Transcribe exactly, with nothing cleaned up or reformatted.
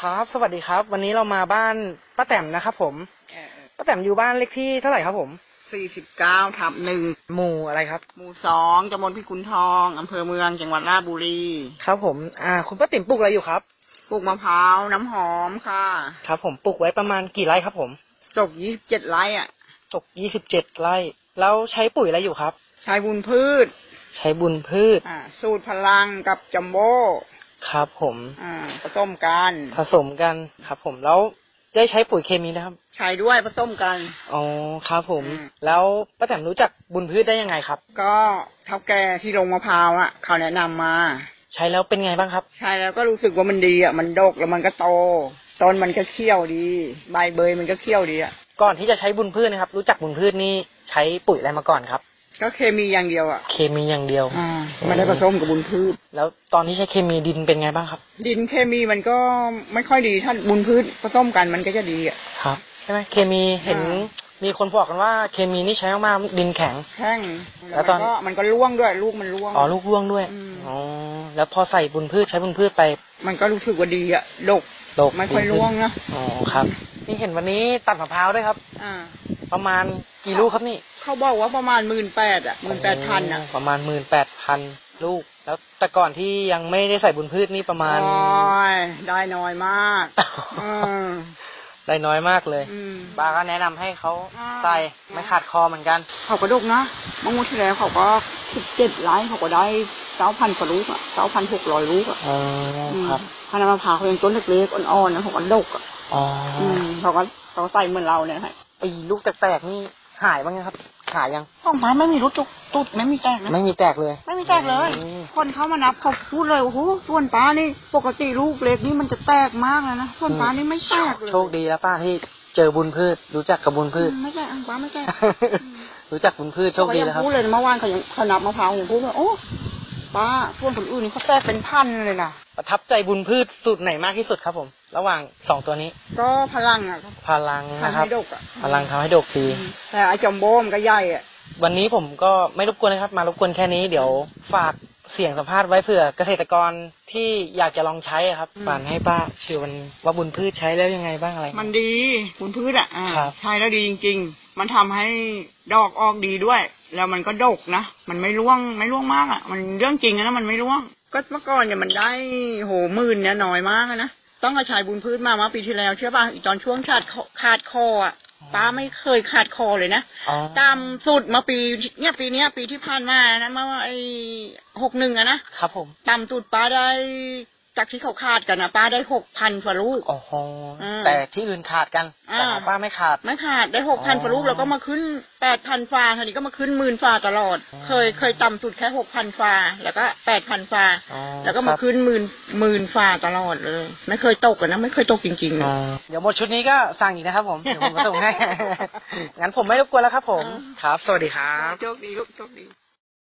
ครับสวัสดีครับวันนี้เรามาบ้านป้าแต้มนะครับผมป้าแต้มอยู่บ้านเลขที่เท่าไหร่ครับผมสี่สิบเก้าทับหนึ่งหมู่อะไรครับหมู่สองตำบลพิกุลทองอำเภอเมืองจังหวัดราชบุรีครับผมอ่าคุณป้าติ๋มปลูกอะไรอยู่ครับปลูกมะพร้าวน้ำหอมค่ะครับผมปลูกไว้ประมาณกี่ไร่ครับผมตกยี่สิบเจ็ดไร่อ่ะตกยี่สิบเจ็ดไร่แล้วใช้ปุ๋ยอะไรอยู่ครับใช้บุญพืชใช้บุญพืชอ่าสูตรพลังกับจัมโบ้ครับผมอ่าผสมกันผสมกันครับผมแล้วได้ใช้ปุ๋ยเคมีนะครับใช้ด้วยผสมกันอ๋อครับผมแล้วป้าแต้มรู้จักบุญพืชได้ยังไงครับก็เท่าแก่ที่ลงมะพร้าวอ่ะเขาแนะนำมาใช้แล้วเป็นไงบ้างครับใช่แล้วก็รู้สึกว่ามันดีอ่ะมันดกแล้วมันก็โตต้นมันก็เขี้ยวดีใบเบยมันก็เขี้ยวดีอ่ะก่อนที่จะใช้บุญพืชนะครับรู้จักบุญพืชนี่ใช้ปุ๋ยอะไรมาก่อนครับก็เคมีอย่างเดียวอ่ะเคมีอย่างเดียวอ่าไม่ได้ผสมกับบุญพืชแล้วตอนที่ใช้เคมีดินเป็นไงบ้างครับดินเคมีมันก็ไม่ค่อยดีถ้าบุญพืชผสมกันมันก็จะดีอ่ะครับใช่ไหมเคมีเห็นมีคนบอกกันว่าเคมีนี่ใช้มากๆดินแข็งแข็งแล้วตอนมันก็ร่วงด้วยลูกมันร่วงอ๋อลูกร่วงด้วยอ๋อแล้วพอใส่บุญพืชใช้บุญพืชไปมันก็รู้สึกว่าดีอ่ะดกดกไม่ค่อยร่วงนะอ๋อครับนี่เห็นวันนี้ตัดมะพร้าวด้วยครับอ่าประมาณกี่ลูกครับนี่เขาบอกว่าประมาณหมื่นแปดอ่ะหมื่นแปดพันอ่ะประมาณหมื่นแปดพันลูกแล้วแต่ก่อนที่ยังไม่ได้ใส่บุญพืชนี่ประมาณอ๋อได้น้อยมากอืมได้น้อยมากเลยป้าก็แนะนำให้เขาใส่ไม่ขาดคอเหมือนกันเขาก็ดกนะเมื่อวันที่แล้วเขาก็สิบเจ็ดไร่เขาก็ได้เก้าพันกว่าลูกอ่ะเก้าพันหกร้อยลูกอ่ะอ๋อครับพานมะพร้าวเขายังต้นเล็กๆอ่อนๆนะเขาก็ดกอ่ะอ๋อเขาก็เขาใส่เหมือนเราเนี่ยให้ไอ้ลูกแตกๆนี่หายบ้างครับหายยังของป้าไม่มีลูกตุกตุกไม่มีแตกนะไม่มีแตกเลยไม่มีแตกเลยคนเขามานับเขาพูดเลยโอ้โหส่วนป้านี่ปกติลูกเล็กนี่มันจะแตกมากเลยนะส่วนป้านี่ไม่แตกเลยโชคดีแล้วป้าที่เจอบุญพืชรู้จักกับบุญพืชไม่แตกป้าไม่แตกรู้จักบุญพืชโชคดีแล้วครับพูดเลยเมื่อวานเขายังเขานับมะพร้าวอย่างพูดว่าโอ้ป้าส่วนคนอื่นนี่เขาแตกเป็นพันเลยนะประทับใจบุญพืชสูตรไหนมากที่สุดครับผมระหว่างสองตัวนี้ก็พลังอ่ะพลังนะครับพลังทำให้ดกดีแต่ไอ้จัมโบ้มันก็ใหญ่อ่ะวันนี้ผมก็ไม่รบกวนนะครับมารบกวนแค่นี้เดี๋ยวฝากเสียงสัมภาษณ์ไว้เผื่อเกษตรกรที่อยากจะลองใช้ครับฝากให้ป้าเชื่อมันว่าบุญพืชใช้แล้วยังไงบ้างอะไรมันดีบุญพืชอ่ะใช้แล้วดีจริงๆมันทำให้ดอกออกดีด้วยแล้วมันก็ดกนะมันไม่ร่วงไม่ร่วงมากอ่ะมันเรื่องจริงนะมันไม่ร่วงก็เมื่อก่อนเนี่ยมันได้โหหมื่นเนี่ยน้อยมากนะต้องเอาชายบุญพืชมามาปีที่แล้วเชื่อป่ะอีตอนช่วงขาดขาดคออ่ะป้าไม่เคยขาดคอเลยนะตามสุดมาปีเนี่ยปีเนี้ยปีที่ผ่านมานะมาไอ้หกหนึ่งอะนะครับผมตามสุดป้าได้จากที่เขาขาดกันนะป้าได้หกพันกว่าลูกโอ้โหแต่ที่อื่นขาดกันแต่ป้าไม่ขาดไม่ขาดได้หกพันกว่าลูกแล้วก็มาขึ้นแปดพันฟาทีนี้ก็มาขึ้นหมื่นฟาตลอดเคยเคยต่ำสุดแค่หกพันฟาแล้วก็แปดพันฟาแล้วก็มาขึ้นหมื่นหมื่นฟาตลอดเลยไม่เคยตกกันนะไม่เคยตกจริงๆเดี๋ยวหมดชุดนี้ก็สั่งอีกนะครับผมเดี๋ยวผมมาส่งให้งั้นผมไม่รบกวนแล้วครับผมครับสวัสดีครับโชคดีลูกโชคดี